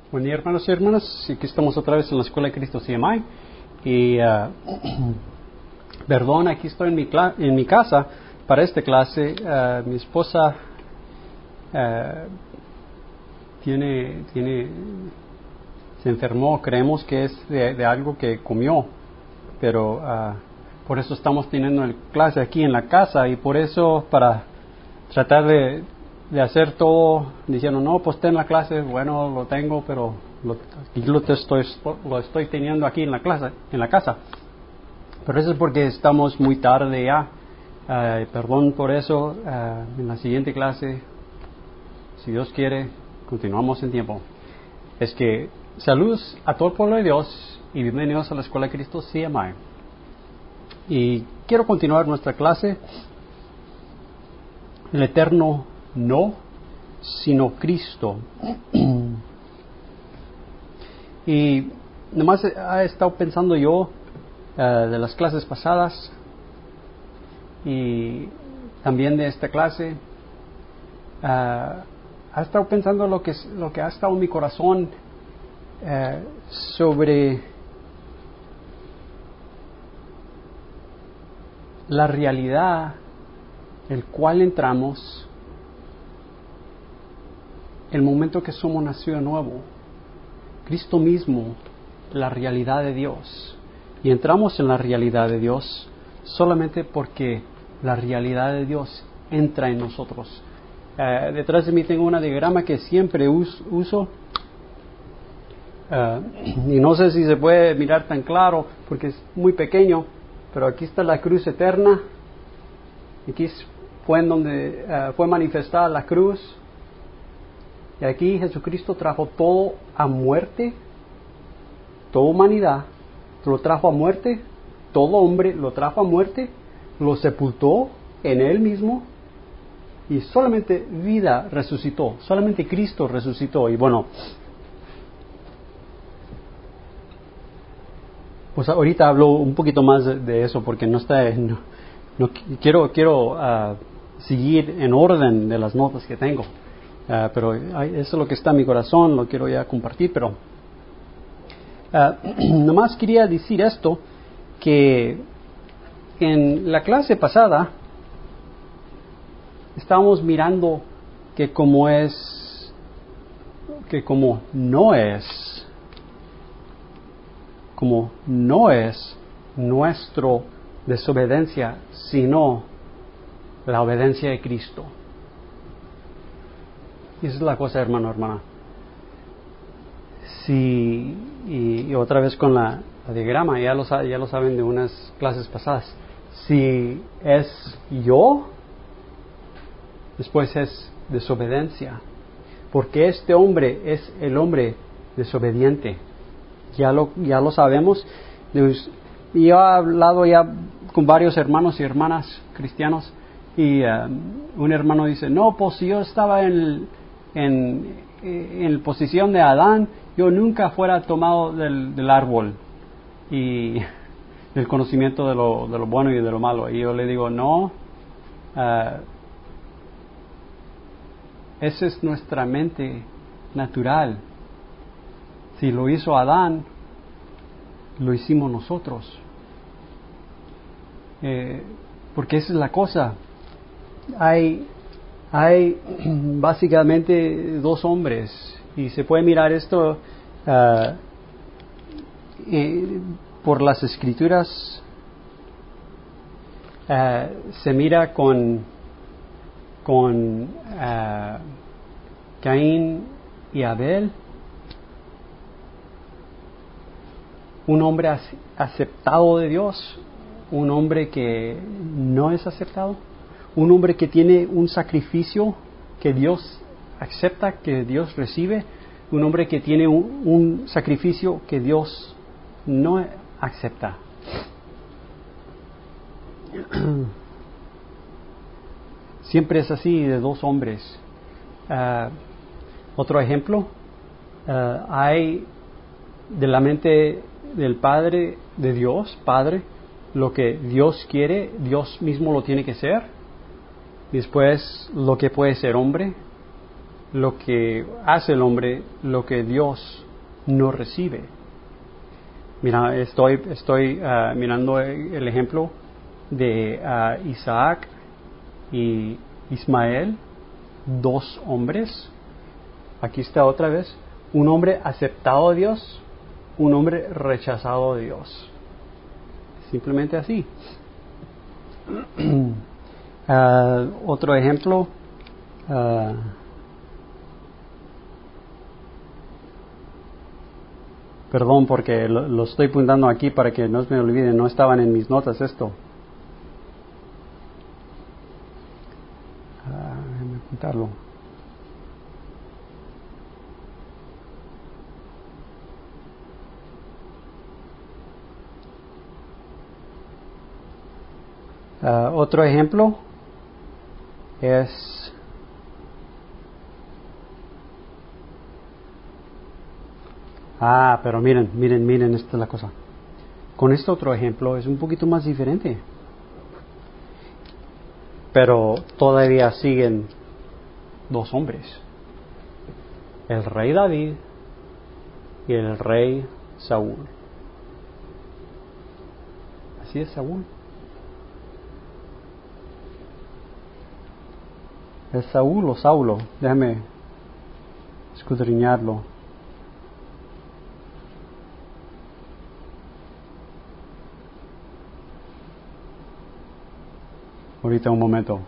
Buen día, hermanos y hermanas. Aquí estamos otra vez en la Escuela de Cristo CMI. Y perdón, aquí estoy en mi casa para esta clase. Mi esposa se enfermó. Creemos que es de algo que comió, pero por eso estamos teniendo la clase aquí en la casa, y por eso, para tratar de hacer todo, diciendo, no, pues ten la clase, bueno, lo tengo, pero lo estoy teniendo aquí en la casa. Pero eso es porque estamos muy tarde ya. Perdón por eso. En la siguiente clase, si Dios quiere, continuamos en tiempo. Es que saludos a todo el pueblo de Dios y bienvenidos a la Escuela de Cristo CMI. Y quiero continuar nuestra clase. El eterno no, sino Cristo. Y nomás he estado pensando yo de las clases pasadas y también de esta clase. He estado pensando lo que ha estado en mi corazón sobre la realidad el cual entramos el momento que somos nacido de nuevo. Cristo mismo, la realidad de Dios. Y entramos en la realidad de Dios solamente porque la realidad de Dios entra en nosotros. Detrás de mí tengo un diagrama que siempre uso. Y no sé si se puede mirar tan claro porque es muy pequeño, pero aquí está la cruz eterna. Aquí fue en donde fue manifestada la cruz. Y aquí Jesucristo trajo todo a muerte, toda humanidad lo trajo a muerte, todo hombre lo trajo a muerte, lo sepultó en él mismo, y solamente vida resucitó, solamente Cristo resucitó. Y bueno, pues ahorita hablo un poquito más de eso porque no quiero seguir en orden de las notas que tengo. Pero eso es lo que está en mi corazón, lo quiero ya compartir, pero nomás quería decir esto, que en la clase pasada estábamos mirando que como no es nuestra desobediencia, sino la obediencia de Cristo. Esa es la cosa, hermano, hermana. Y otra vez con la diagrama, ya lo saben de unas clases pasadas. Si es yo, después es desobediencia. Porque este hombre es el hombre desobediente. Ya lo sabemos. Y he hablado ya con varios hermanos y hermanas cristianos, y un hermano dice, no, pues si yo estaba en posición de Adán, yo nunca fuera tomado del árbol y del conocimiento de lo bueno y de lo malo. Y yo le digo, no, esa es nuestra mente natural. Si lo hizo Adán, lo hicimos nosotros. Porque esa es la cosa. Hay básicamente dos hombres, y se puede mirar esto por las escrituras. Se mira con Caín y Abel. Un hombre aceptado de Dios, un hombre que no es aceptado, un hombre que tiene un sacrificio que Dios acepta, que Dios recibe, un hombre que tiene un sacrificio que Dios no acepta. Siempre es así, de dos hombres. Otro ejemplo, hay de la mente del Padre, de Dios, Padre, lo que Dios quiere, Dios mismo lo tiene que ser. Después, lo que puede ser hombre. lo que hace el hombre, lo que Dios no recibe. Mira, estoy mirando el ejemplo de Isaac y Ismael, dos hombres. Aquí está otra vez, un hombre aceptado de Dios, un hombre rechazado de Dios. Simplemente así. Otro ejemplo, perdón porque lo estoy apuntando aquí para que no se me olvide, no estaban en mis notas esto. Déjame apuntarlo. Otro ejemplo es pero miren, esta es la cosa. Con este otro ejemplo es un poquito más diferente. Pero todavía siguen dos hombres. El rey David y el rey Saúl. Así es Saúl. ¿Es Saúl o Saulo? Déjame escudriñarlo. Ahorita un momento.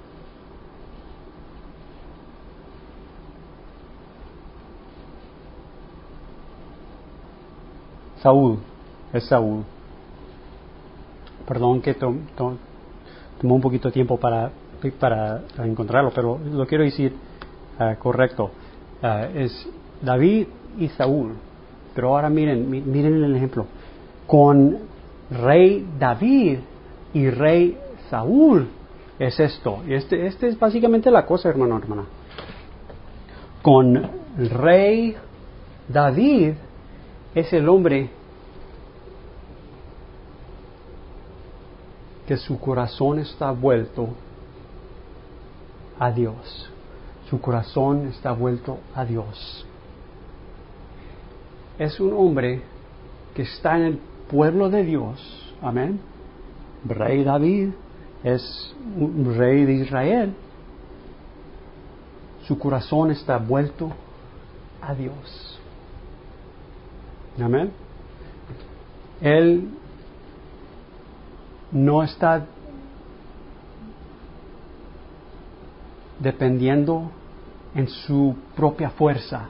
Saúl, es Saúl. Perdón que tomó un poquito de tiempo para encontrarlo, pero lo quiero decir correcto. Es David y Saúl. Pero ahora miren el ejemplo. Con rey David y rey Saúl es esto. Y este es básicamente la cosa, hermana. Con rey David es el hombre que su corazón está vuelto a Dios. Su corazón está vuelto a Dios. Es un hombre que está en el pueblo de Dios. Amén. Rey David es un rey de Israel. Su corazón está vuelto a Dios. Amén. Él no está dependiendo en su propia fuerza,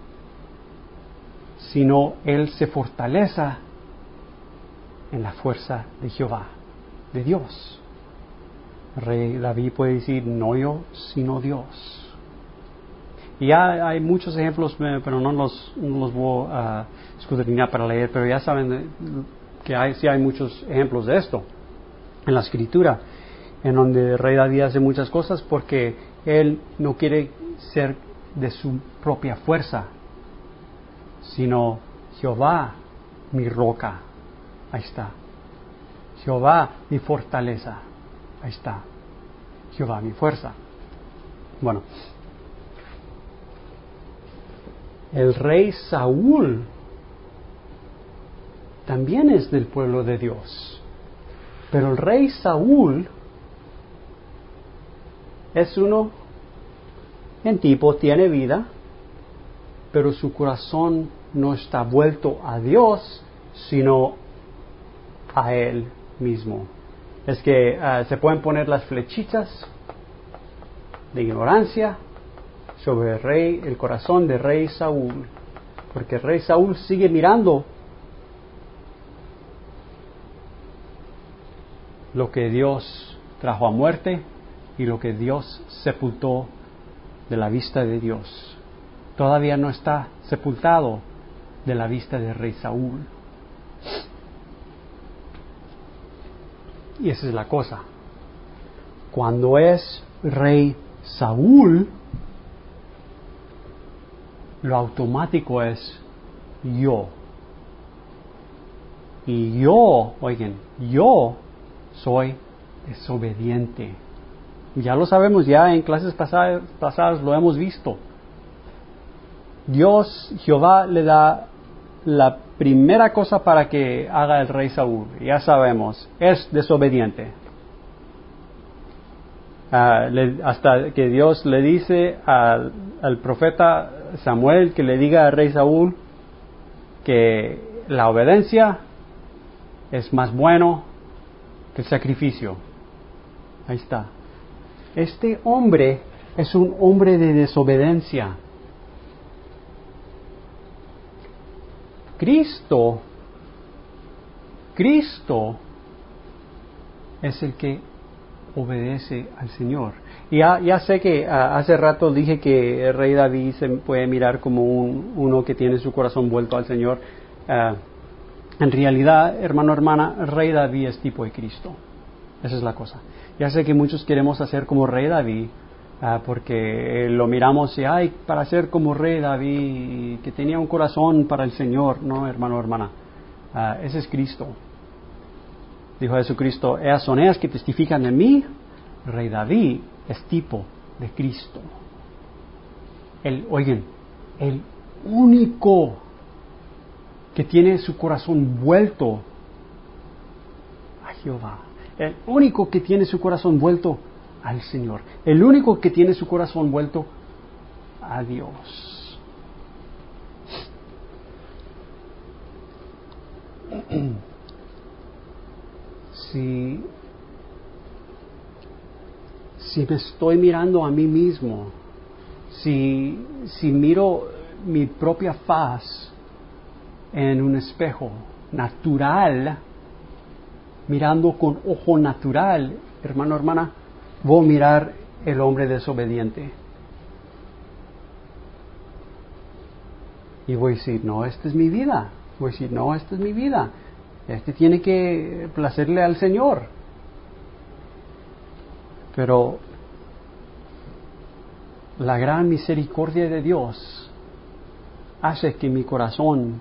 sino él se fortalece en la fuerza de Jehová, de Dios. Rey David puede decir, no yo, sino Dios. Y ya hay muchos ejemplos, pero no los voy a escudriñar para leer, pero ya saben que sí hay muchos ejemplos de esto en la Escritura, en donde el rey David hace muchas cosas porque él no quiere ser de su propia fuerza, sino Jehová mi roca, ahí está. Jehová mi fortaleza, ahí está. Jehová mi fuerza. Bueno, el rey Saúl también es del pueblo de Dios, pero el rey Saúl es uno en tipo, tiene vida, pero su corazón no está vuelto a Dios, sino a él mismo. Es que se pueden poner las flechitas de ignorancia sobre el corazón de rey Saúl, porque el rey Saúl sigue mirando lo que Dios trajo a muerte y lo que Dios sepultó de la vista de Dios. Todavía no está sepultado de la vista del rey Saúl. Y esa es la cosa. Cuando es rey Saúl, lo automático es yo. Y yo, oigan, yo soy desobediente. Ya lo sabemos, ya en clases pasadas lo hemos visto. Dios, Jehová, le da la primera cosa para que haga el rey Saúl. Ya sabemos, es desobediente. Hasta que Dios le dice al profeta Samuel que le diga al rey Saúl que la obediencia es más bueno que el sacrificio. Ahí está. Este hombre es un hombre de desobediencia. Cristo es el que obedece al Señor. Y ya sé que hace rato dije que el rey David se puede mirar como uno que tiene su corazón vuelto al Señor. En realidad, hermano, hermana, el rey David es tipo de Cristo. Esa es la cosa. Ya sé que muchos queremos hacer como rey David, porque lo miramos y, para ser como rey David, que tenía un corazón para el Señor. No, hermano, hermana, ese es Cristo. Dijo Jesucristo, ellas son ellas que testifican de mí. Rey David es tipo de Cristo. El único que tiene su corazón vuelto a Jehová. El único que tiene su corazón vuelto al Señor. El único que tiene su corazón vuelto a Dios. Si me estoy mirando a mí mismo, si miro mi propia faz en un espejo natural, mirando con ojo natural, hermano, hermana, voy a mirar el hombre desobediente. Y voy a decir, no, esta es mi vida. Voy a decir, no, esta es mi vida. Este tiene que placerle al Señor. Pero la gran misericordia de Dios hace que mi corazón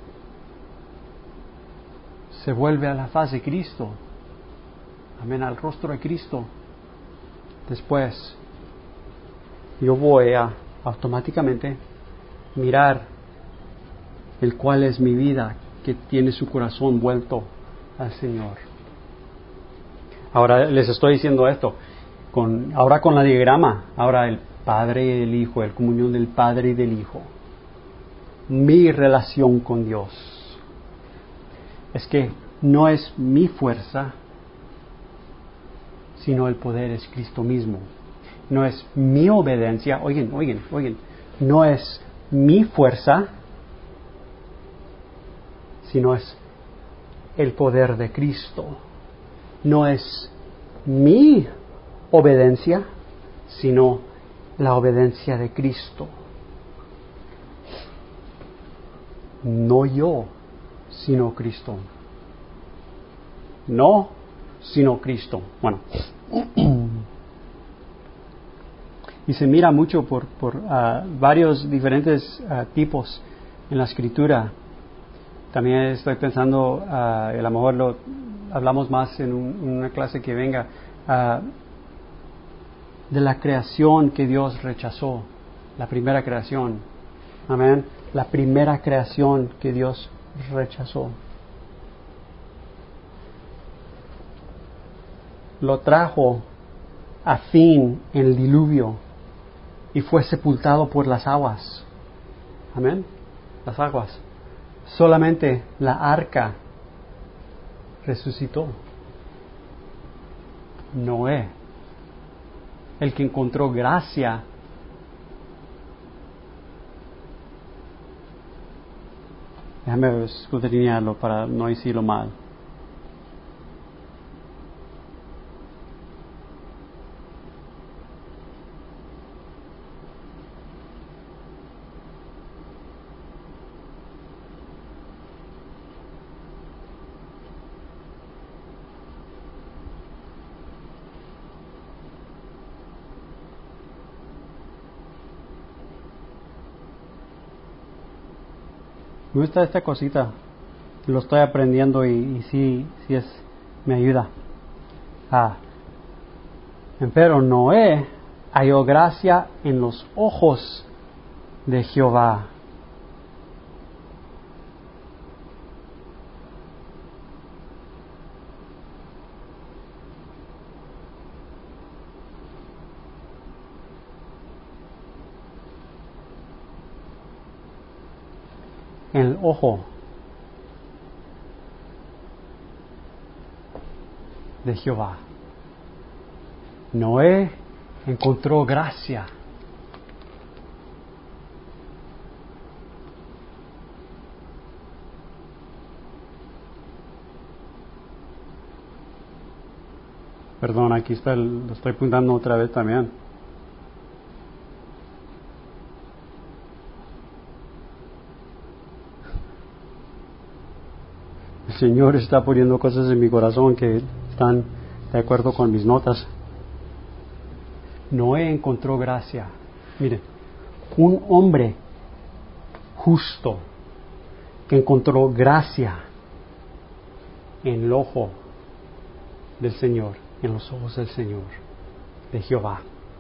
se vuelve a la faz de Cristo. Amén, al rostro de Cristo. Después, yo voy a automáticamente mirar el cual es mi vida, que tiene su corazón vuelto al Señor. Ahora les estoy diciendo esto, ahora con la diagrama, ahora el Padre y el Hijo, el comunión del Padre y del Hijo. Mi relación con Dios es que no es mi fuerza, sino el poder es Cristo mismo. No es mi obediencia, oigan, no es mi fuerza, sino es el poder de Cristo. No es mi obediencia, sino la obediencia de Cristo. No yo, sino Cristo. No, sino Cristo. Bueno. Y se mira mucho por varios diferentes tipos en la Escritura. También estoy pensando, a lo mejor lo hablamos más en una clase que venga, de la creación que Dios rechazó, la primera creación. Amén. La primera creación que Dios rechazó. Lo trajo a fin en el diluvio y fue sepultado por las aguas. Amén. Las aguas. Solamente la arca resucitó. Noé, el que encontró gracia, déjame escudriñarlo para no decirlo mal. Me gusta esta cosita, lo estoy aprendiendo y sí me ayuda. Empero Noé halló gracia en los ojos de Jehová. En el ojo de Jehová. Noé encontró gracia. Perdón, aquí está, lo estoy apuntando otra vez también. El Señor está poniendo cosas en mi corazón que están de acuerdo con mis notas. Noé encontró gracia. Miren, un hombre justo que encontró gracia en el ojo del Señor, en los ojos del Señor, de Jehová,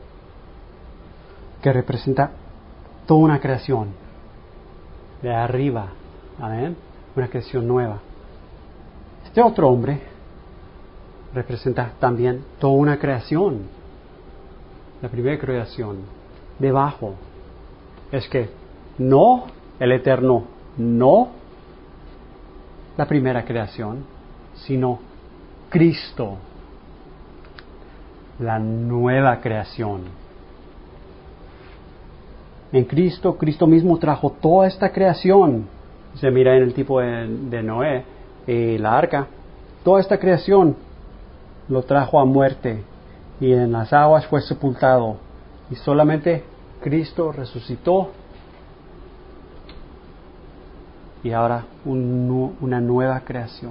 que representa toda una creación de arriba, amén, una creación nueva. Este otro hombre representa también toda una creación, la primera creación, debajo. Es que no el eterno, no la primera creación, sino Cristo, la nueva creación. En Cristo, Cristo mismo trajo toda esta creación. Se mira en el tipo de Noé y la arca. Toda esta creación lo trajo a muerte y en las aguas fue sepultado. Y solamente Cristo resucitó y ahora una nueva creación.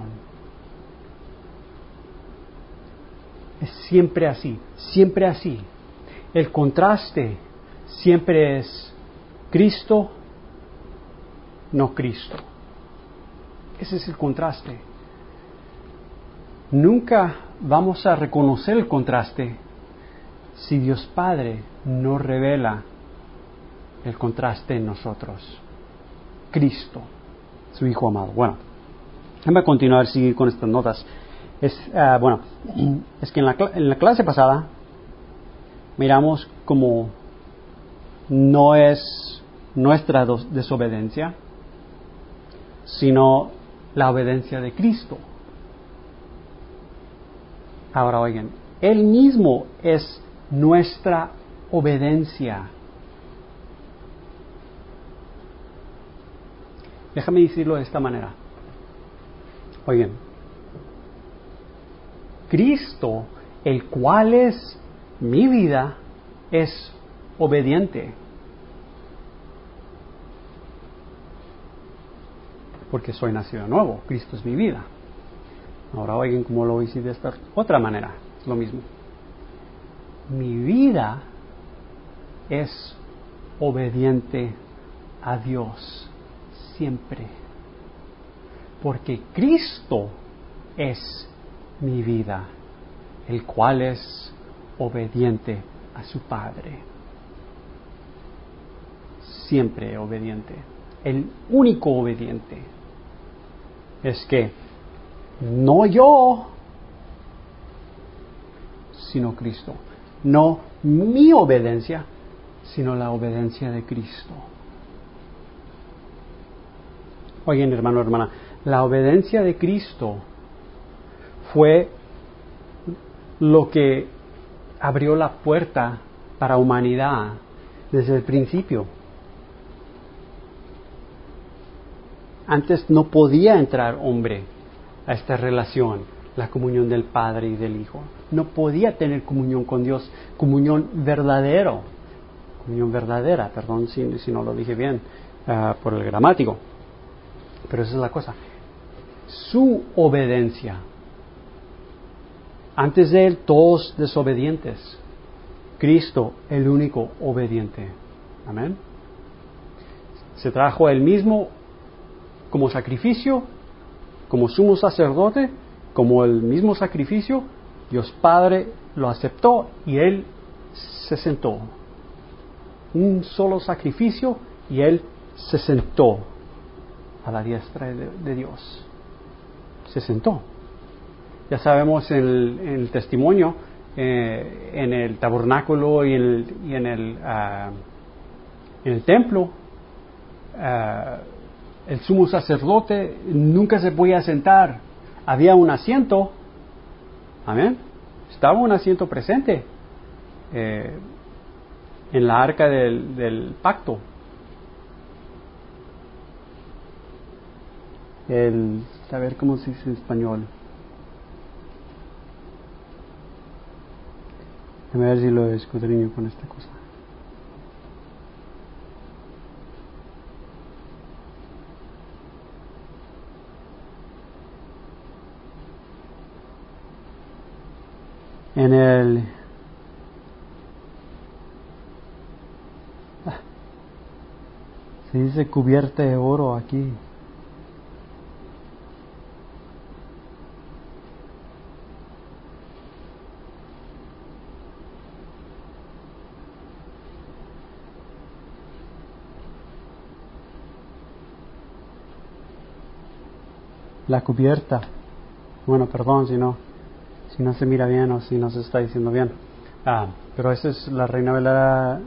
Es siempre así, siempre así. El contraste siempre es Cristo, no Cristo. Ese es el contraste. Nunca vamos a reconocer el contraste si Dios Padre no revela el contraste en nosotros. Cristo, su Hijo amado. Bueno, déjame continuar, seguir con estas notas. Es que en la clase pasada miramos como no es nuestra desobediencia, sino la obediencia de Cristo. Ahora oigan, Él mismo es nuestra obediencia. Déjame decirlo de esta manera. Oigan, Cristo, el cual es mi vida, es obediente. Porque soy nacido de nuevo, Cristo es mi vida. Ahora oigan cómo lo voy a decir de esta otra manera, es lo mismo. Mi vida es obediente a Dios siempre. Porque Cristo es mi vida, el cual es obediente a su Padre. Siempre obediente. El único obediente es que no yo, sino Cristo. No mi obediencia, sino la obediencia de Cristo. Oigan, hermano, hermana, la obediencia de Cristo fue lo que abrió la puerta para la humanidad desde el principio. Antes no podía entrar hombre a esta relación, la comunión del Padre y del Hijo. No podía tener comunión con Dios, comunión verdadera, perdón si no lo dije bien por el gramático. Pero esa es la cosa. Su obediencia. Antes de Él, todos desobedientes. Cristo, el único obediente. Amén. Se trajo Él mismo como sacrificio, como sumo sacerdote, como el mismo sacrificio, Dios Padre lo aceptó y Él se sentó. Un solo sacrificio y Él se sentó a la diestra de Dios. Se sentó. Ya sabemos en el testimonio, en el tabernáculo y en el templo, el sumo sacerdote nunca se podía sentar. Había un asiento. Amén. Estaba un asiento presente en la arca del pacto. A ver cómo se dice en español. A ver si lo escudriño con esta cosa. Se dice cubierta de oro aquí. La cubierta. Bueno, perdón si no se mira bien o si no se está diciendo bien. Pero esa es la Reina Valera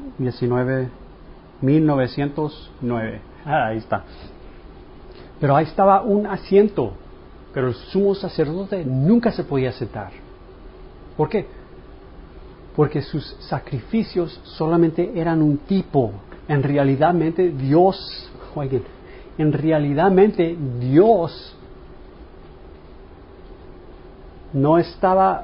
1909. Ahí está. Pero ahí estaba un asiento, pero el sumo sacerdote nunca se podía sentar. ¿Por qué? Porque sus sacrificios solamente eran un tipo. En realidad Dios no estaba,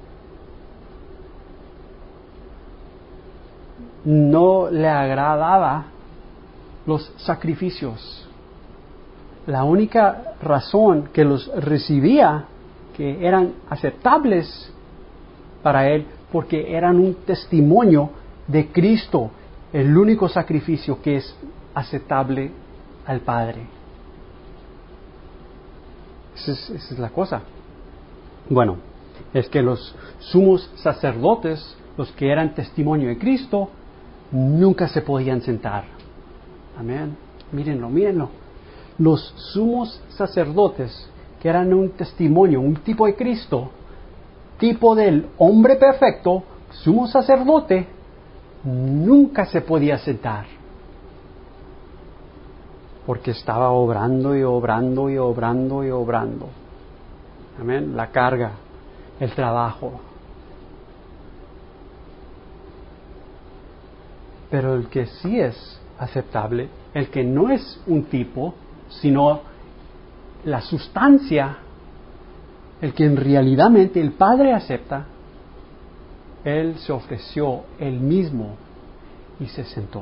no le agradaba los sacrificios. La única razón que los recibía, que eran aceptables para Él, porque eran un testimonio de Cristo, el único sacrificio que es aceptable al Padre. Esa es la cosa. Bueno, es que los sumos sacerdotes, los que eran testimonio de Cristo, nunca se podían sentar. Amén. Mírenlo. Los sumos sacerdotes, que eran un testimonio, un tipo de Cristo, tipo del hombre perfecto, sumo sacerdote, nunca se podía sentar. Porque estaba obrando. Amén. La carga, el trabajo. Pero el que sí es aceptable, el que no es un tipo, sino la sustancia, el que en realidad el Padre acepta, Él se ofreció Él mismo y se sentó.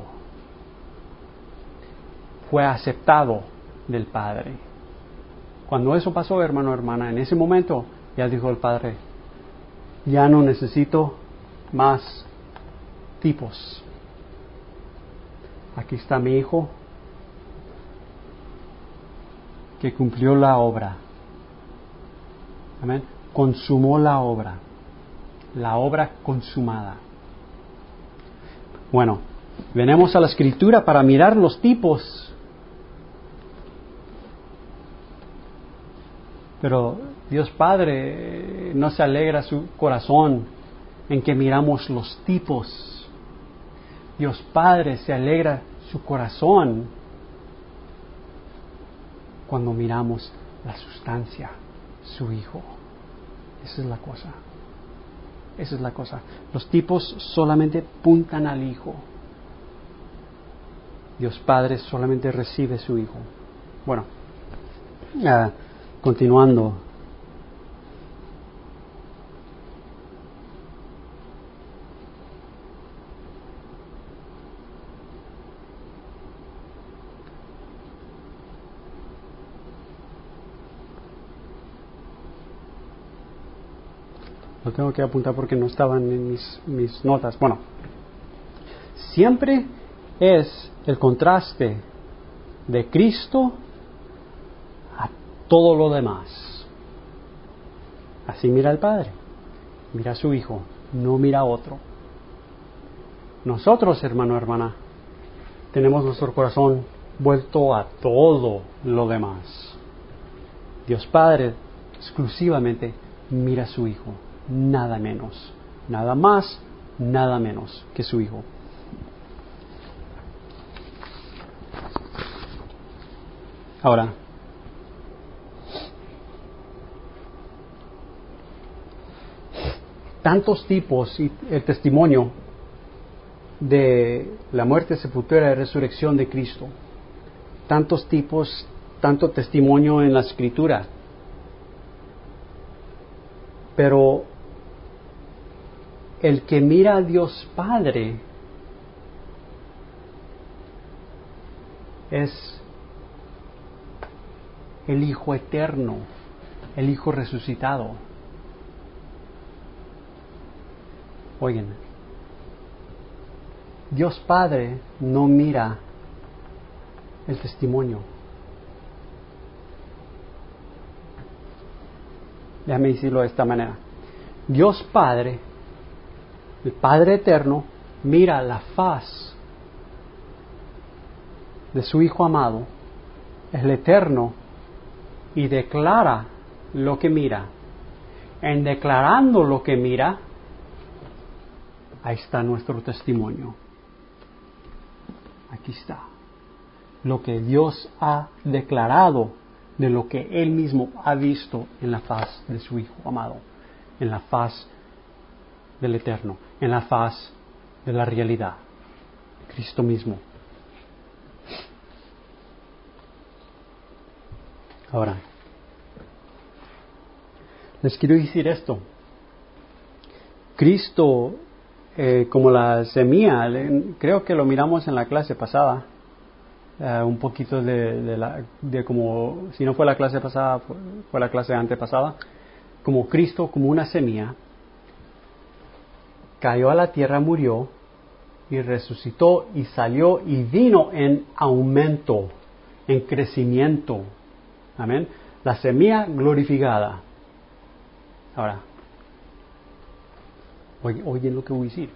Fue aceptado del Padre. Cuando eso pasó, hermano, hermana, en ese momento ya dijo el Padre, ya no necesito más tipos. Aquí está mi Hijo que cumplió la obra. Amén. Consumó la obra consumada. Bueno, venimos a la Escritura para mirar los tipos. Pero Dios Padre no se alegra su corazón en que miramos los tipos. Dios Padre se alegra su corazón cuando miramos la sustancia, su Hijo. Esa es la cosa. Los tipos solamente apuntan al Hijo. Dios Padre solamente recibe su Hijo. Bueno, continuando. Lo tengo que apuntar porque no estaban en mis notas. Bueno, siempre es el contraste de Cristo a todo lo demás. Así mira el Padre. Mira a su Hijo, no mira a otro. Nosotros, hermano, hermana, tenemos nuestro corazón vuelto a todo lo demás. Dios Padre exclusivamente mira a su Hijo, nada menos, nada más, nada menos que su Hijo. Ahora, tantos tipos y el testimonio de la muerte, sepultura y resurrección de Cristo, tantos tipos, tanto testimonio en la Escritura, pero el que mira a Dios Padre es el Hijo eterno, el Hijo resucitado. Oigan, Dios Padre no mira el testimonio. Déjame decirlo de esta manera. Dios Padre, el Padre eterno, mira la faz de su Hijo amado, el eterno, y declara lo que mira. En declarando lo que mira, ahí está nuestro testimonio. Aquí está. Lo que Dios ha declarado de lo que Él mismo ha visto en la faz de su Hijo amado, en la faz del Eterno, en la faz de la realidad, Cristo mismo. Ahora, les quiero decir esto. Cristo, como la semilla, creo que lo miramos en la clase pasada, un poquito de como, si no fue la clase pasada, fue la clase antepasada, como Cristo, como una semilla, cayó a la tierra, murió, y resucitó, y salió, y vino en aumento, en crecimiento. Amén. La semilla glorificada. Ahora, oyen lo que voy a decir.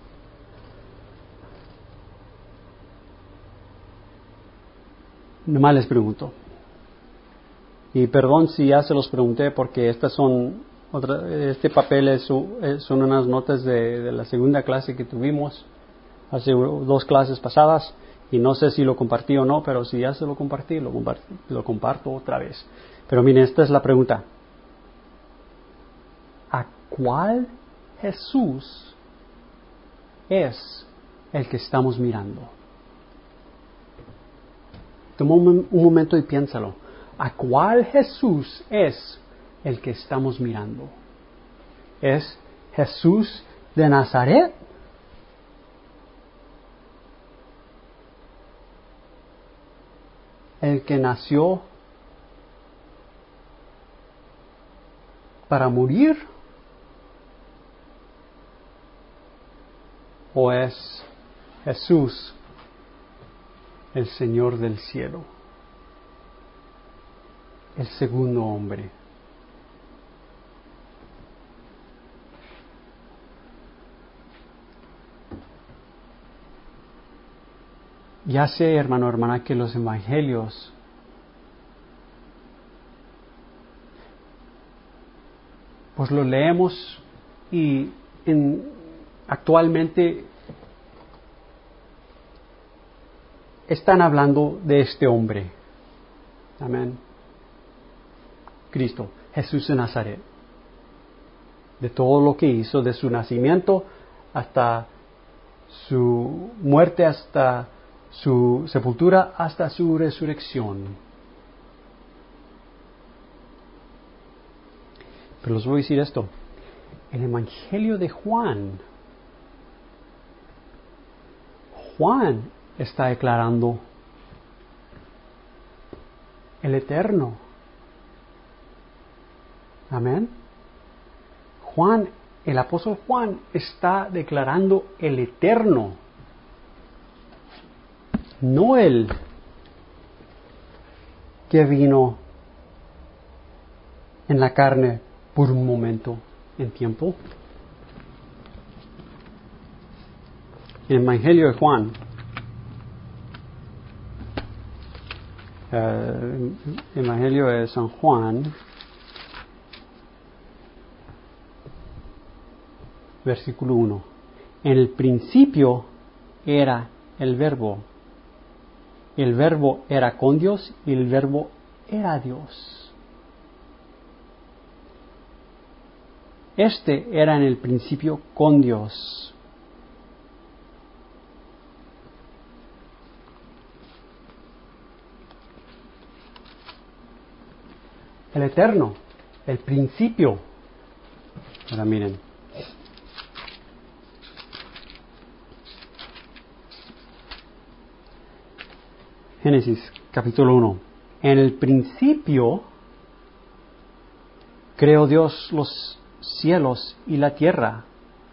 Nomás les pregunto. Y perdón si ya se los pregunté porque este papel son unas notas de la segunda clase que tuvimos hace 2 clases pasadas y no sé si lo compartí o no, pero si ya se lo compartí, lo comparto otra vez. Pero miren, esta es la pregunta. ¿A cuál Jesús es el que estamos mirando? Toma un momento y piénsalo. ¿A cuál Jesús es el que estamos mirando? ¿Es Jesús de Nazaret? ¿El que nació para morir? ¿O es Jesús, el Señor del cielo, el segundo hombre? Ya sé, hermano, hermana, que los evangelios pues lo leemos y actualmente están hablando de este hombre. Amén. Cristo, Jesús de Nazaret. De todo lo que hizo, de su nacimiento hasta su muerte, hasta su sepultura, hasta su resurrección. Pero les voy a decir esto. El Evangelio de Juan está declarando el eterno. Amén. El apóstol Juan está declarando el eterno, no el que vino en la carne por un momento en tiempo. En el Evangelio de Juan, Evangelio de San Juan, versículo 1. En el principio era el Verbo era con Dios y el Verbo era Dios. Este era en el principio con Dios. El eterno, el principio. Ahora miren. Génesis capítulo 1. En el principio creó Dios los cielos y la tierra.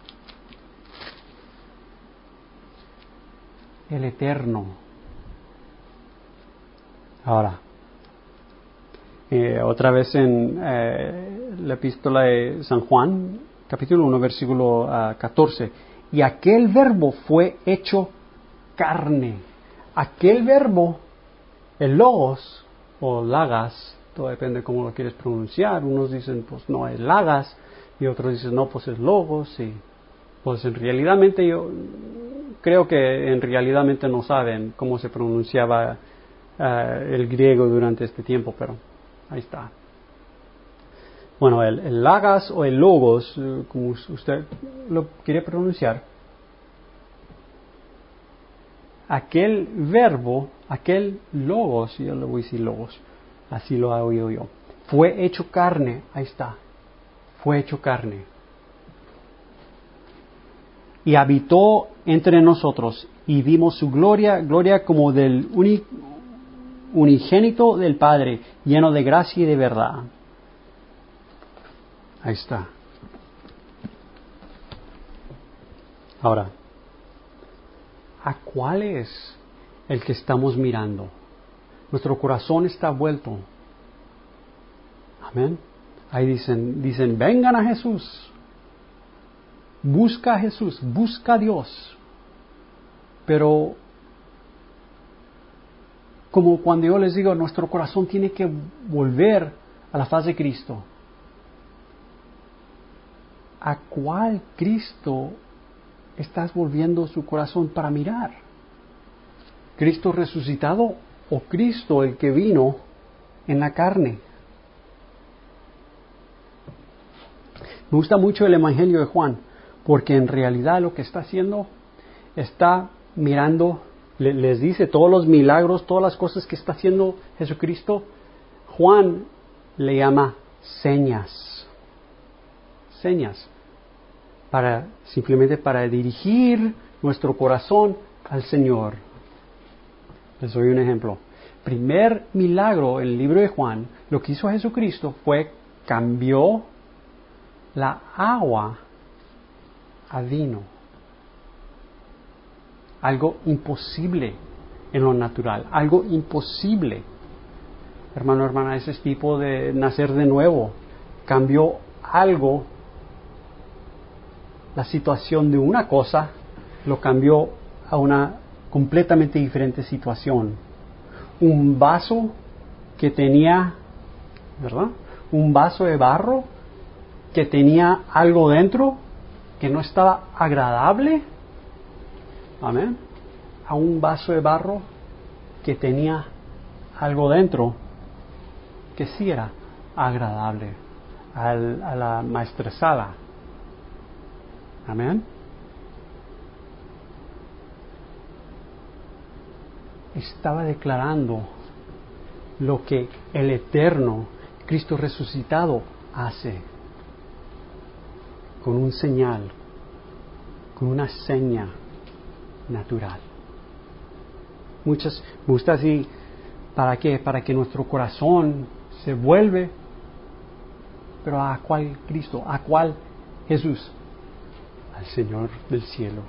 El eterno. Ahora, otra vez en la epístola de San Juan, capítulo 1, versículo 14. Y aquel verbo fue hecho carne. Aquel verbo, el logos o lagas, todo depende de cómo lo quieres pronunciar. Unos dicen, pues no es lagas, y otros dicen, no, pues es logos. Y pues en realidadmente yo creo que en realidadmente no saben cómo se pronunciaba el griego durante este tiempo, pero ahí está. Bueno, el lagas o el logos, como usted lo quiere pronunciar, aquel verbo, aquel logos, yo le voy a decir logos, así lo hago yo, fue hecho carne, ahí está, fue hecho carne. Y habitó entre nosotros, y vimos su gloria, gloria como del unigénito del Padre, lleno de gracia y de verdad. Ahí está. Ahora, ¿a cuál es el que estamos mirando? Nuestro corazón está vuelto. Amén. Ahí dicen, vengan a Jesús. Busca a Jesús, busca a Dios. Pero, como cuando yo les digo, nuestro corazón tiene que volver a la faz de Cristo. ¿A cuál Cristo estás volviendo su corazón para mirar? ¿Cristo resucitado o Cristo el que vino en la carne? Me gusta mucho el Evangelio de Juan, porque en realidad lo que está haciendo, está mirando, les dice todos los milagros, todas las cosas que está haciendo Jesucristo. Juan le llama señas, simplemente para dirigir nuestro corazón al Señor. Les doy un ejemplo. Primer milagro en el libro de Juan, lo que hizo Jesucristo fue cambió la agua a vino. Algo imposible en lo natural, algo imposible. Hermano, hermana, ese tipo de nacer de nuevo cambió algo, la situación de una cosa, lo cambió a una completamente diferente situación. Un vaso que tenía, ¿verdad? Un vaso de barro que tenía algo dentro que no estaba agradable, amén, a un vaso de barro que tenía algo dentro que sí era agradable a la maestresala, amén. Estaba declarando lo que el eterno Cristo resucitado hace, con un señal, con una seña natural. Me gusta así, ¿para qué? Para que nuestro corazón se vuelve, pero ¿a cuál Cristo? ¿A cuál Jesús? Al Señor del cielo.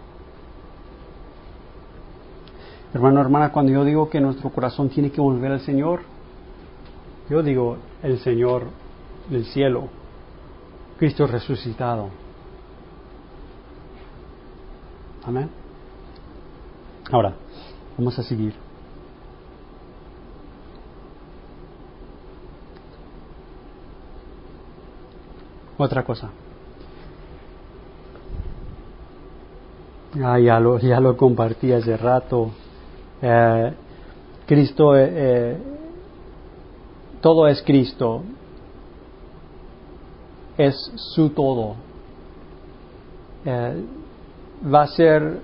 Hermano, hermana, cuando yo digo que nuestro corazón tiene que volver al Señor, yo digo el Señor del cielo, Cristo resucitado. Amén. Ahora, vamos a seguir. Otra cosa. Ya lo compartí hace rato. Cristo, todo es Cristo. Es su todo. ¿Va a ser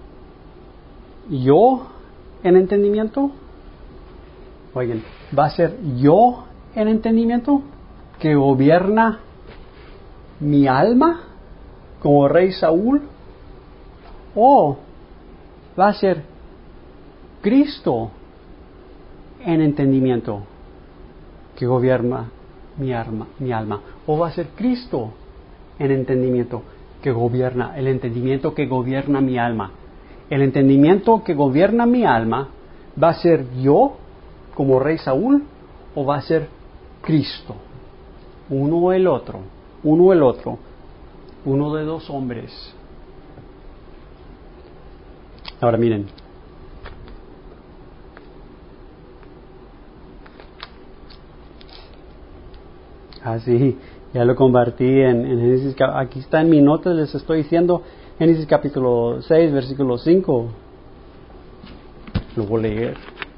yo en entendimiento? Oigan, ¿va a ser yo en entendimiento que gobierna mi alma como rey Saúl? ¿O va a ser Cristo en entendimiento que gobierna mi alma? ¿O va a ser Cristo en entendimiento que gobierna, el entendimiento que gobierna mi alma? El entendimiento que gobierna mi alma, ¿va a ser yo como rey Saúl o va a ser Cristo? Uno o el otro, uno de dos hombres. Ahora miren. Así, ya lo compartí en Génesis. Aquí está en mi nota, les estoy diciendo Génesis capítulo 6, versículo 5. Lo voy a leer.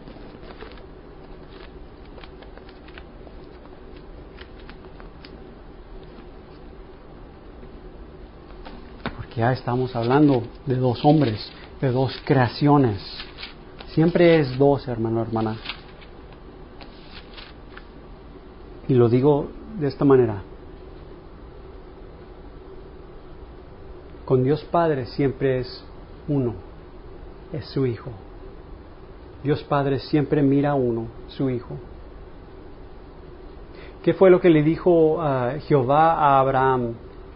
Porque ya estamos hablando de dos hombres, de dos creaciones. Siempre es dos, hermano, hermana. Y lo digo de esta manera. Con Dios Padre siempre es uno, es su Hijo. Dios Padre siempre mira a uno, su Hijo. ¿Qué fue lo que le dijo Jehová a Abraham?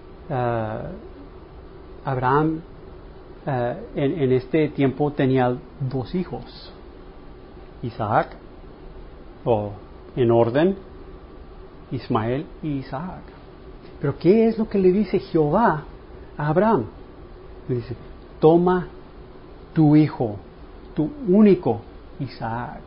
Abraham en este tiempo tenía dos hijos, Isaac, o en orden, Ismael y Isaac. Pero ¿qué es lo que le dice Jehová a Abraham? Le dice, toma tu hijo, tu único Isaac.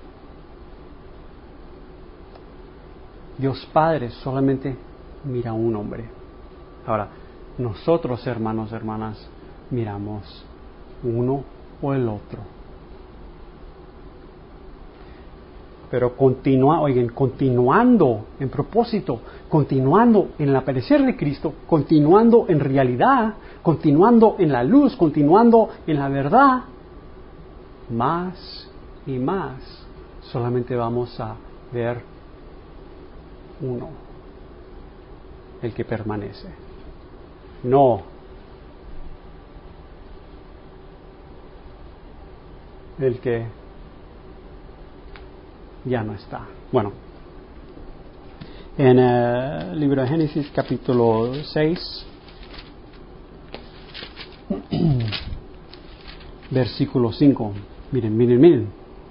Dios Padre solamente mira a un hombre. Ahora, nosotros, hermanos, hermanas, miramos uno o el otro. Pero continuando en propósito, continuando en el aparecer de Cristo, continuando en realidad, continuando en la luz, continuando en la verdad, más y más, solamente vamos a ver uno, el que permanece. No el que ya no está. Bueno, en el libro de Génesis capítulo 6, versículo 5. Miren.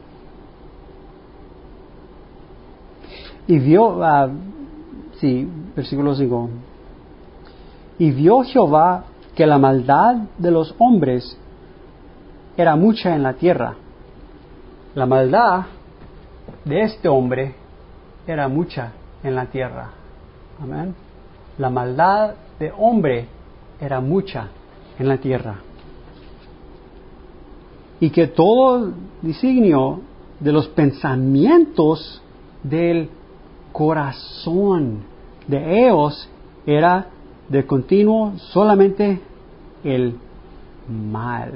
Y vio, versículo 5. Y vio Jehová que la maldad de los hombres era mucha en la tierra. La maldad de este hombre era mucha en la tierra. Amén. La maldad de hombre era mucha en la tierra. Y que todo designio de los pensamientos del corazón de ellos era de continuo solamente el mal.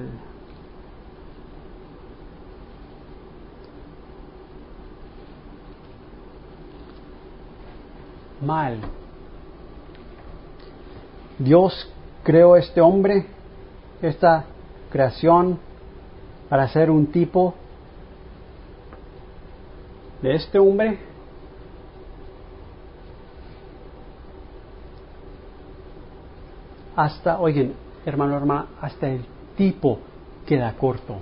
Mal. Dios creó este hombre, esta creación, para ser un tipo de este hombre. Hasta, oigan, hermano, hermana, hasta el tipo queda corto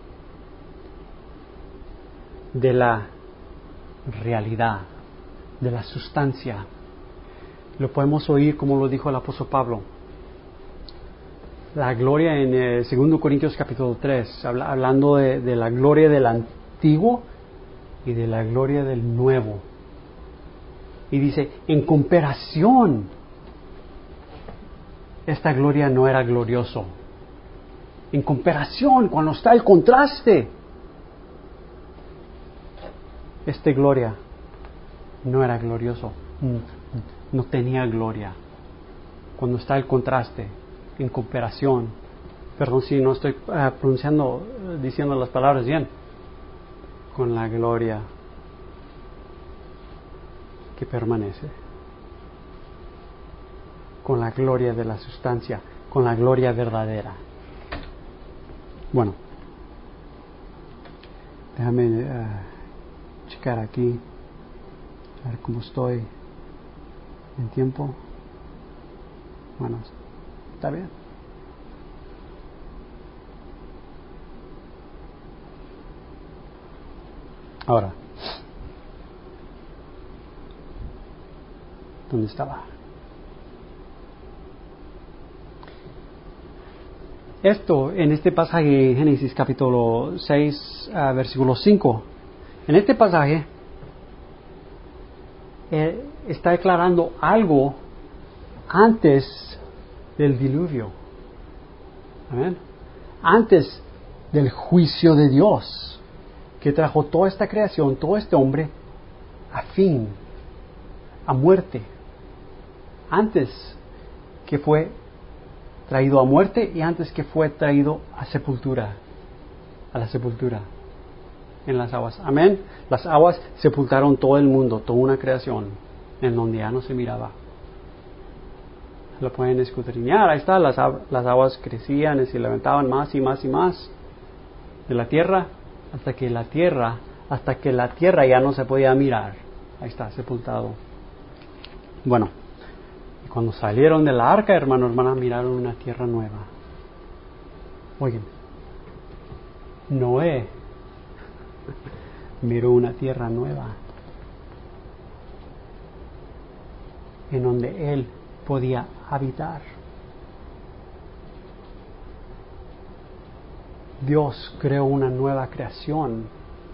de la realidad, de la sustancia. Lo podemos oír como lo dijo el apóstol Pablo. la gloria en 2 Corintios capítulo 3, hablando de la gloria del antiguo y de la gloria del nuevo. Y dice, en comparación, esta gloria no era glorioso. En comparación, cuando está el contraste, esta gloria no era glorioso, no tenía gloria. Cuando está el contraste, en comparación, perdón si no estoy diciendo las palabras bien, con la gloria que permanece, con la gloria de la sustancia, con la gloria verdadera. Bueno, déjame checar aquí, a ver cómo estoy en tiempo. Bueno, está bien. Ahora, ¿dónde estaba? Esto, en este pasaje de Génesis capítulo 6, versículo 5, en este pasaje está declarando algo antes del diluvio. Amén. Antes del juicio de Dios, que trajo toda esta creación, todo este hombre, a fin, a muerte. Antes que fue traído a muerte y antes que fue traído a sepultura, a la sepultura en las aguas. Amén. Las aguas sepultaron todo el mundo, toda una creación en donde ya no se miraba. Lo pueden escudriñar, ahí está, las aguas crecían y se levantaban más y más y más de la tierra, hasta que la tierra ya no se podía mirar. Ahí está, sepultado. Bueno, y cuando salieron de la arca, hermano, hermana, miraron una tierra nueva. Oigan, Noé miró una tierra nueva en donde él podía habitar. Dios creó una nueva creación.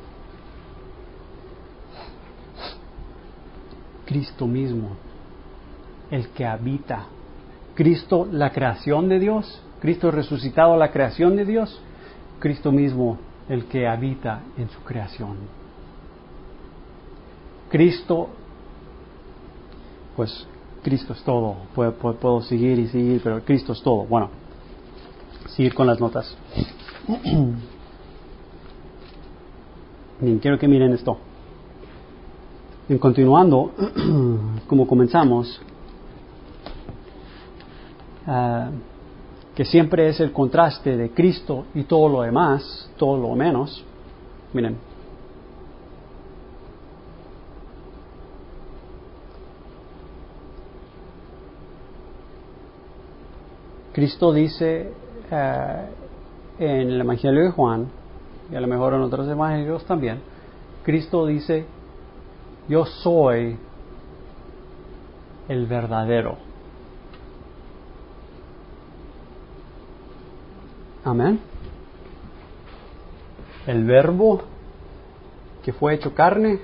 Cristo mismo, el que habita. Cristo, la creación de Dios. Cristo resucitado, la creación de Dios. Cristo mismo, el que habita en su creación. Cristo, pues Cristo es todo. Puedo seguir y seguir, pero Cristo es todo. Bueno, seguir con las notas. Bien, quiero que miren esto. En continuando, como comenzamos, que siempre es el contraste de Cristo y todo lo demás, todo lo menos. Miren, Cristo dice en el Evangelio de Juan, y a lo mejor en otros evangelios también, Cristo dice, yo soy el verdadero. Amén. El verbo que fue hecho carne,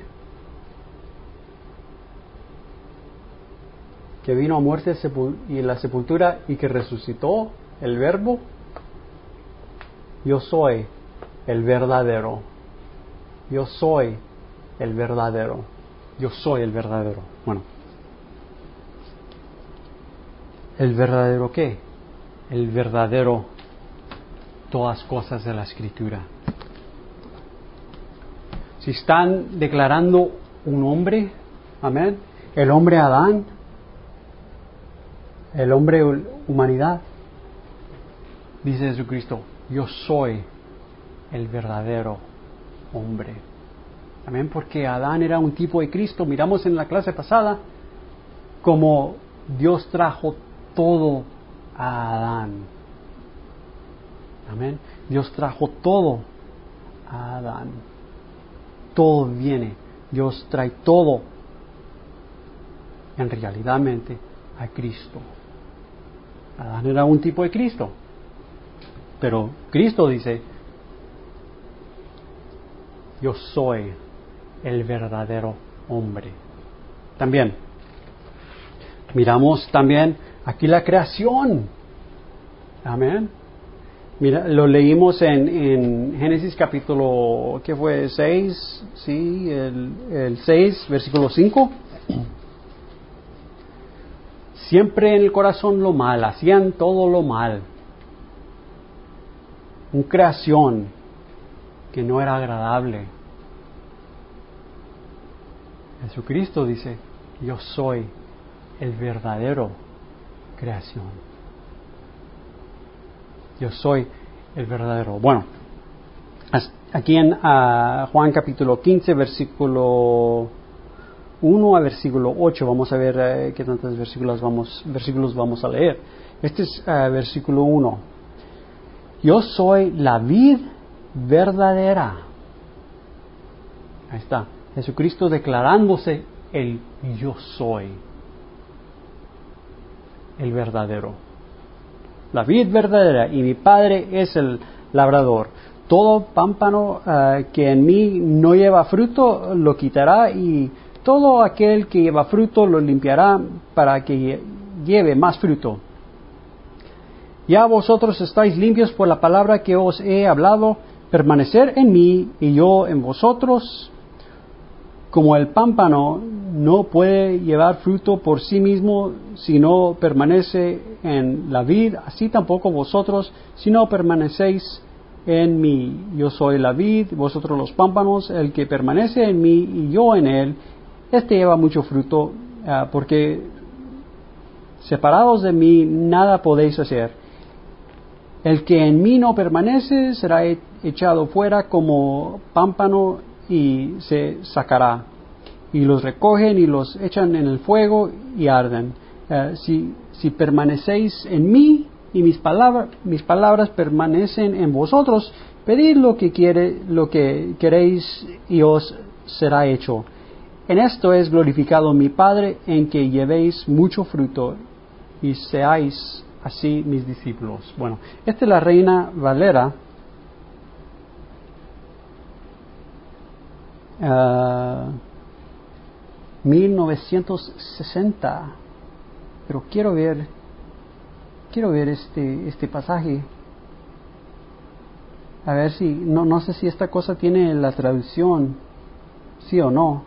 que vino a muerte y la sepultura y que resucitó, el verbo, yo soy el verdadero. Yo soy el verdadero. Yo soy el verdadero. Bueno, ¿el verdadero qué? El verdadero todas cosas de la Escritura. Si están declarando un hombre, amén, el hombre Adán, el hombre humanidad, dice Jesucristo, yo soy el verdadero hombre. Amén, porque Adán era un tipo de Cristo. Miramos en la clase pasada como Dios trajo todo a Adán. Amén. Dios trajo todo a Adán. Todo viene. Dios trae todo en realidadmente a Cristo. Adán era un tipo de Cristo. Pero Cristo dice, yo soy el verdadero hombre. También, miramos también aquí la creación. Amén. Mira, lo leímos en Génesis capítulo, ¿qué fue? 6, sí, el 6, versículo 5. Siempre en el corazón lo mal, hacían todo lo mal. Una creación que no era agradable. Jesucristo dice, yo soy el verdadero creación. Yo soy el verdadero. Bueno, aquí en Juan capítulo 15, versículo 1 a versículo 8, vamos a ver qué tantos versículos vamos a leer. Este es versículo 1. Yo soy la vid verdadera. Ahí está. Jesucristo declarándose el yo soy el verdadero. La vid verdadera y mi Padre es el labrador. Todo pámpano que en mí no lleva fruto lo quitará y todo aquel que lleva fruto lo limpiará para que lleve más fruto. Ya vosotros estáis limpios por la palabra que os he hablado. Permanecer en mí y yo en vosotros. Como el pámpano no puede llevar fruto por sí mismo si no permanece en la vid, así tampoco vosotros si no permanecéis en mí. Yo soy la vid, vosotros los pámpanos. El que permanece en mí y yo en él, este lleva mucho fruto, porque separados de mí nada podéis hacer. El que en mí no permanece será echado fuera como pámpano y se sacará. Y los recogen y los echan en el fuego y arden. Si permanecéis en mí y mis palabras permanecen en vosotros, pedid lo que queréis y os será hecho. En esto es glorificado mi Padre, en que llevéis mucho fruto y seáis así mis discípulos. Bueno, esta es la Reina Valera. 1960. Pero quiero ver este pasaje. A ver si, no sé si esta cosa tiene la traducción, sí o no.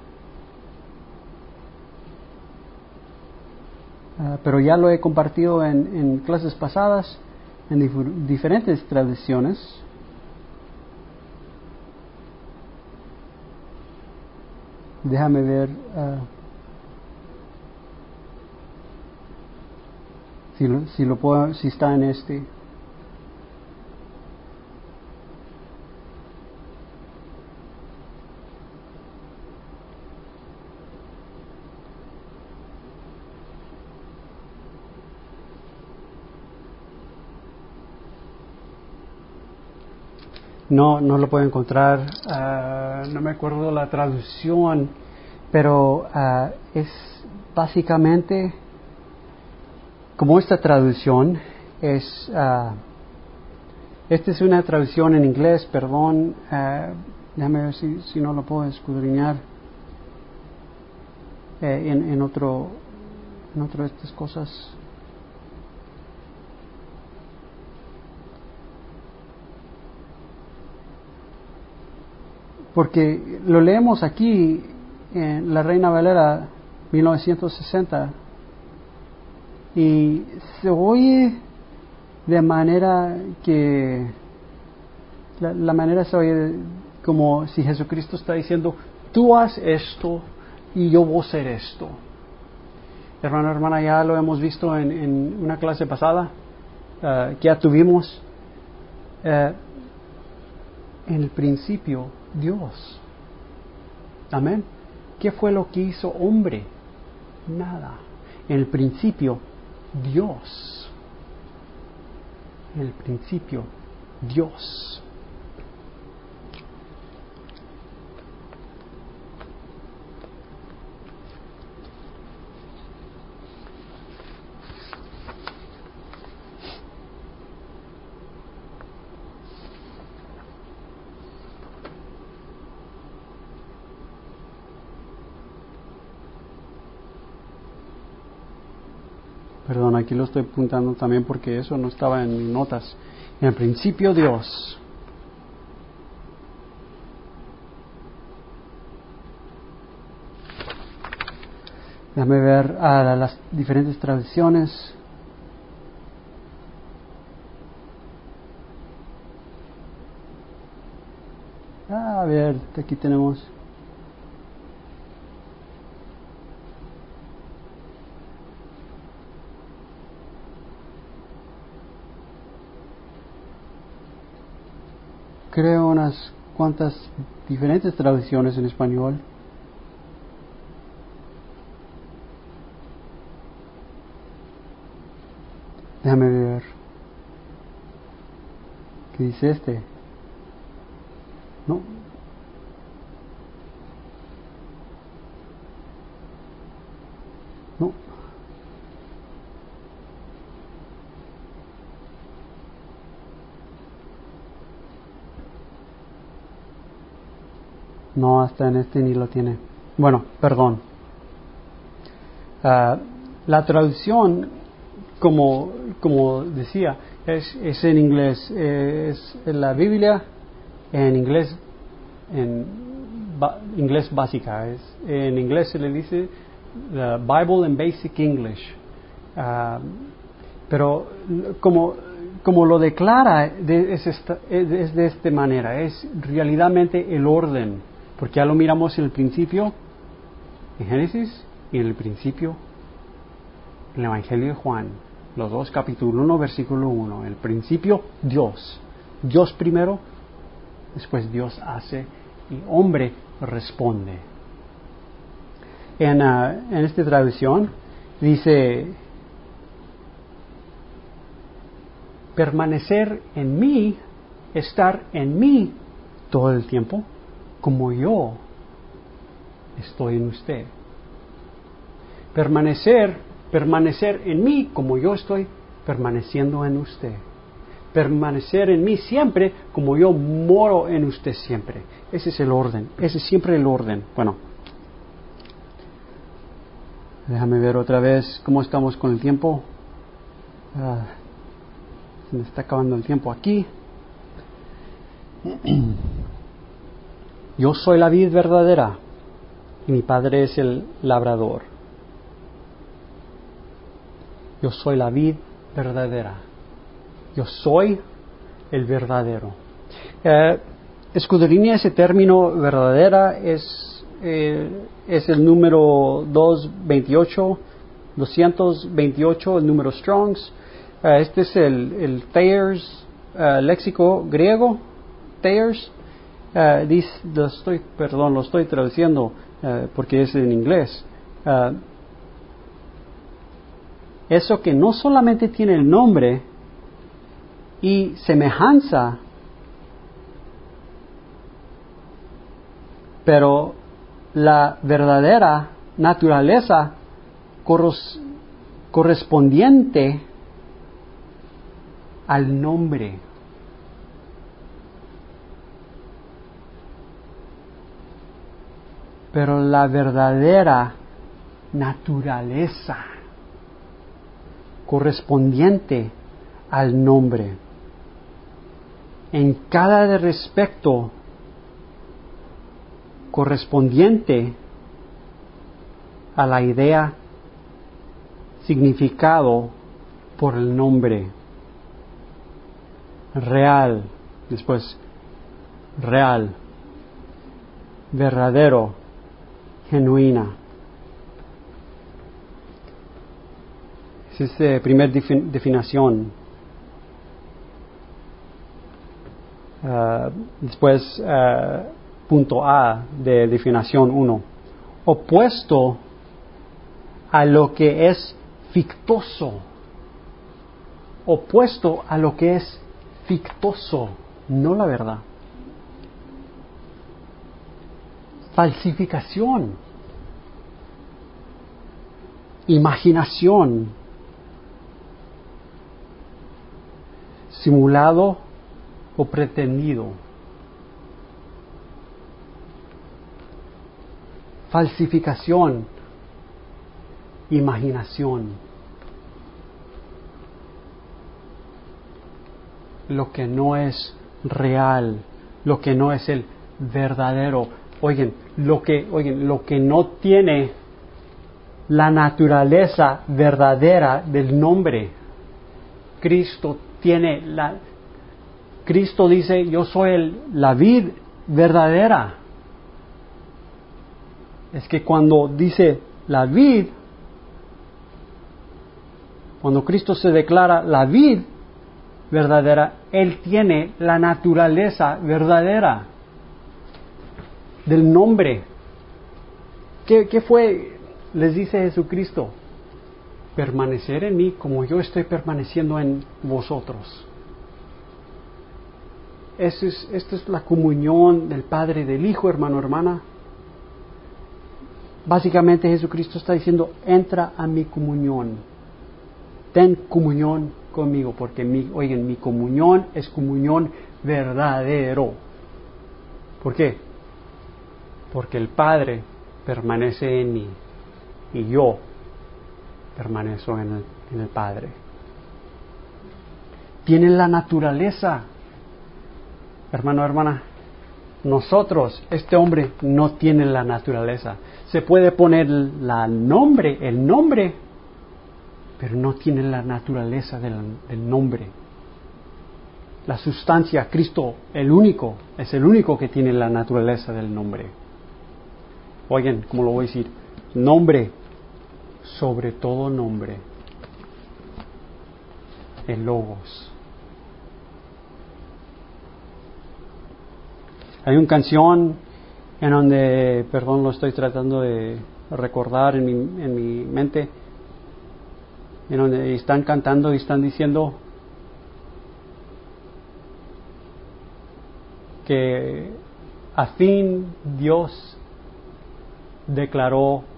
Pero ya lo he compartido en clases pasadas, en diferentes traducciones. Déjame ver si está en este. No lo puedo encontrar, no me acuerdo la traducción, pero es básicamente como esta traducción es, esta es una traducción en inglés, perdón, déjame ver si no lo puedo escudriñar en otro de estas cosas. Porque lo leemos aquí en la Reina Valera 1960 y se oye de manera que la manera se oye como si Jesucristo está diciendo, tú haz esto y yo voy a hacer esto. Hermana, ya lo hemos visto en una clase pasada que ya tuvimos. En el principio, Dios. Amén. ¿Qué fue lo que hizo hombre? Nada. En el principio, Dios. En el principio, Dios. Perdón, aquí lo estoy apuntando también porque eso no estaba en mis notas. En el principio Dios. Déjame ver las diferentes traducciones. A ver, aquí tenemos. Creo unas cuantas diferentes traducciones en español. Déjame ver. ¿Qué dice este? No. No. No, hasta en este ni lo tiene. Bueno, perdón. La traducción, como decía, es en inglés. Es la Biblia en inglés, inglés básica. En inglés se le dice the Bible in Basic English. Pero como lo declara es de esta manera. Es realmente el orden. Porque ya lo miramos en el principio, en Génesis, y en el principio, en el Evangelio de Juan, los dos, capítulo 1, versículo 1. El principio, Dios. Dios primero, después Dios hace y hombre responde. En esta traducción dice, permanecer en mí, estar en mí todo el tiempo, como yo estoy en usted. Permanecer en mí como yo estoy permaneciendo en usted. Permanecer en mí siempre como yo moro en usted siempre. Ese es el orden, ese es siempre el orden. Bueno, déjame ver otra vez cómo estamos con el tiempo. Se me está acabando el tiempo aquí. Yo soy la vid verdadera y mi padre es el labrador. Yo soy la vid verdadera. Yo soy el verdadero. Escudriña ese término verdadera, es el número 228, el número Strongs. Este es el Thayer's léxico griego. Thayer's lo estoy traduciendo porque es en inglés. Eso que no solamente tiene el nombre y semejanza, pero la verdadera naturaleza correspondiente al nombre. Pero la verdadera naturaleza correspondiente al nombre. En cada respecto correspondiente a la idea significado por el nombre. Real, después real, verdadero, genuina. Esa es la primera definición. Después, punto A de definición 1. Opuesto a lo que es fictoso. Opuesto a lo que es fictoso, no la verdad. Falsificación. Imaginación. Simulado o pretendido. Falsificación. Imaginación. lo que no es real, lo que no es el verdadero. Oigan, lo que no tiene la naturaleza verdadera del nombre. Cristo dice, yo soy la vid verdadera. Es que cuando dice la vid, cuando Cristo se declara la vid verdadera, Él tiene la naturaleza verdadera del nombre. ¿Qué fue? Les dice Jesucristo, permanecer en mí como yo estoy permaneciendo en vosotros. Esta es la comunión del Padre y del Hijo, hermano, hermana. Básicamente Jesucristo está diciendo, entra a mi comunión. Ten comunión conmigo, porque mi comunión es comunión verdadero. ¿Por qué? Porque el Padre permanece en mí y yo permanezco en el Padre. Tienen la naturaleza. Hermano, hermana, nosotros, este hombre no tiene la naturaleza. Se puede poner el nombre, pero no tiene la naturaleza del nombre. La sustancia, Cristo, es el único que tiene la naturaleza del nombre. Oigan, ¿cómo lo voy a decir? Nombre, sobre todo nombre, el Logos. Hay una canción en donde, lo estoy tratando de recordar en mi mente, en donde están cantando y están diciendo que a fin Dios declaró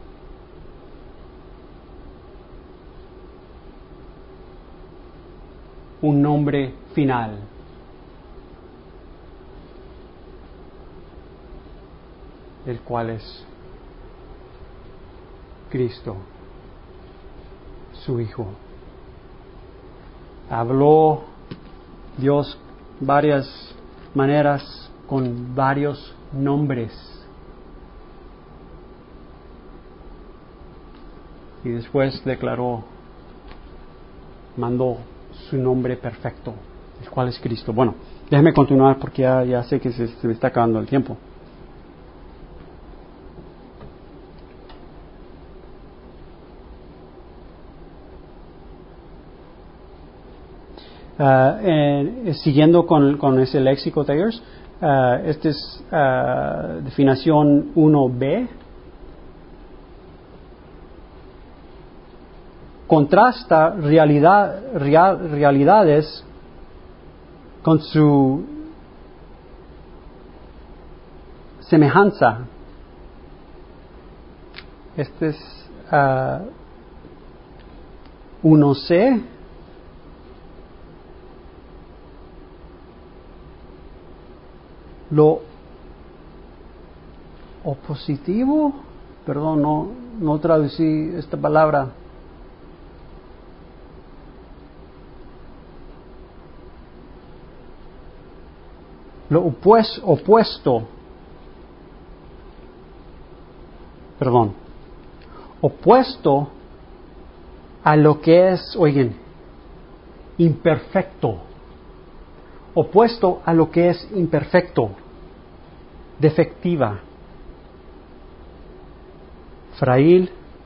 un nombre final. El cual es Cristo, su Hijo. Habló Dios varias maneras con varios nombres. Y después mandó su nombre perfecto, el cual es Cristo. Bueno, déjeme continuar porque ya sé que se me está acabando el tiempo. Siguiendo con ese léxico de ellos, esta es definición 1b. Contrasta realidades con su semejanza. Este es 1c. Lo opositivo, perdón, no traducí esta palabra. Lo opuesto, opuesto a lo que es, oigan, imperfecto. Opuesto a lo que es imperfecto, defectiva, frágil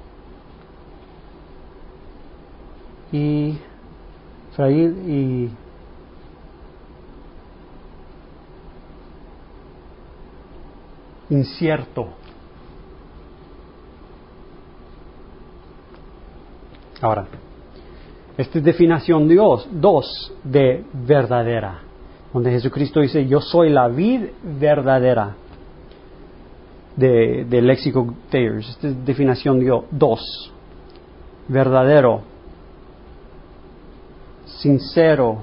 y incierto. Ahora, esta es definición 2 de verdadera, donde Jesucristo dice, yo soy la vid verdadera, de léxico Thayers. Esta es definición 2. Verdadero, sincero,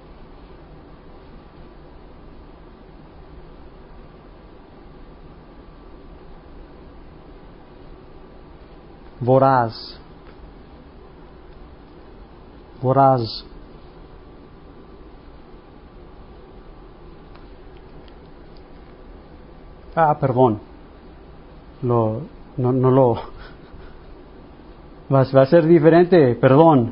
voraz, Perdón. No lo... Va a ser diferente, perdón.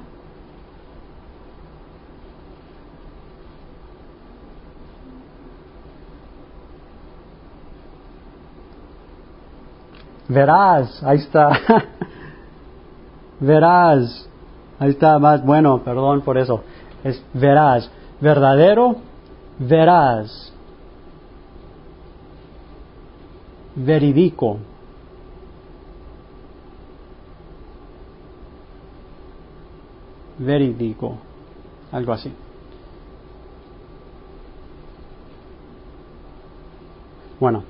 Verás, ahí está. Verás, ahí está más bueno, perdón por eso. Es verás, verdadero, verás, verídico. Verídico, algo así. Bueno.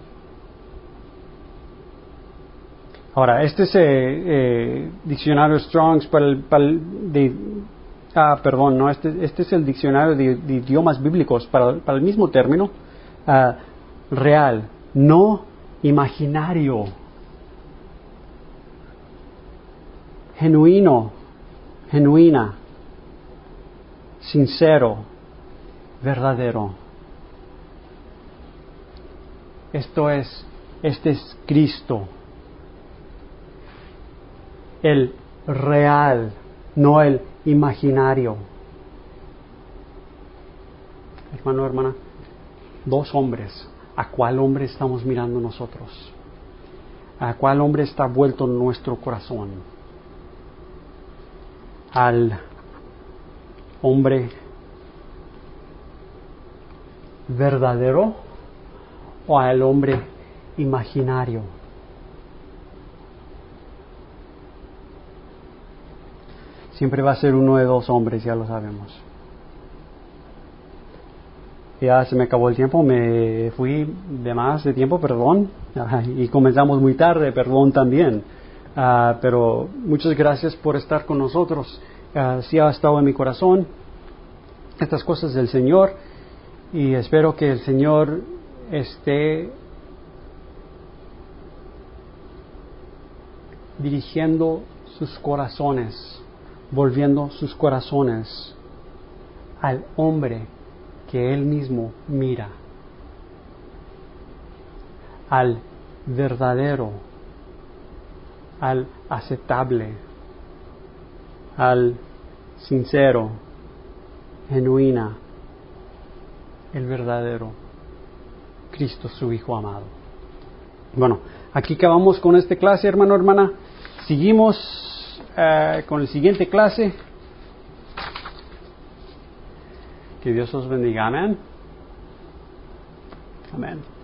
Ahora, este es diccionario Strong's perdón, no, este es el diccionario de idiomas bíblicos para el mismo término, real, no imaginario, genuino, genuina, sincero, verdadero. Este es Cristo. El real, no el imaginario. Hermano, hermana, dos hombres. ¿A cuál hombre estamos mirando nosotros? ¿A cuál hombre está vuelto nuestro corazón? ¿Al hombre verdadero o al hombre imaginario? Siempre va a ser uno de dos hombres, ya lo sabemos. Ya se me acabó el tiempo, me fui de más de tiempo, perdón, y comenzamos muy tarde, perdón también. Pero muchas gracias por estar con nosotros. Sí ha estado en mi corazón estas cosas del Señor, y espero que el Señor esté dirigiendo sus corazones, volviendo sus corazones al hombre que Él mismo mira, al verdadero, al aceptable, al sincero, genuina, el verdadero, Cristo su Hijo amado. Bueno, aquí acabamos con esta clase, hermano, hermana. Seguimos con la siguiente clase. Que Dios os bendiga. Amén. Amén.